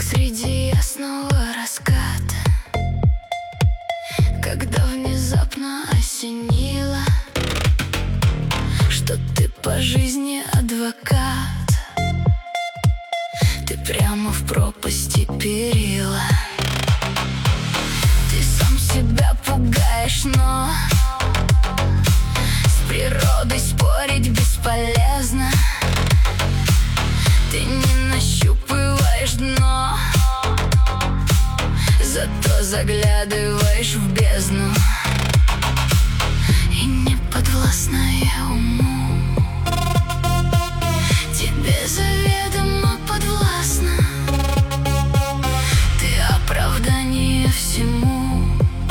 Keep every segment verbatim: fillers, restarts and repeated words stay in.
среди ясного раската, когда внезапно осенило, что ты по жизни адвокат. Ты прямо в пропасти перила. Ты сам себя пугаешь, но с природой спорить бесполезно. Ты не нащупываешь дно, зато заглядываешь в бездну. И не подвластная уму, тебе заведомо подвластна. Ты оправдание всему,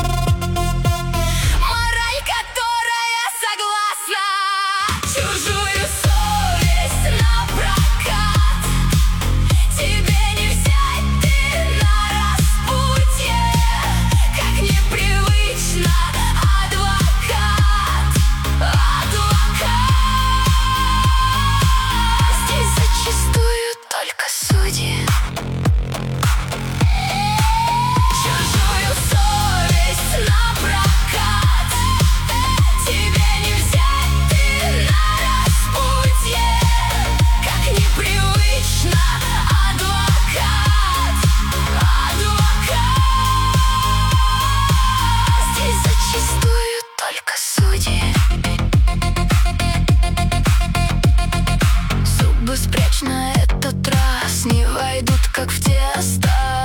мораль, которая согласна. Чужую совесть напрокат тебе не взять, ты на распутье. Как непривычно, адвокат, адвокат. Здесь зачастую только судьи. Чужую совесть напрокат тебе не взять, ты на распутье. Как непривычно, адвокат, адвокат. Здесь зачастую только судьи. Зубы спрячь на этот раз, не войдут как в тесто.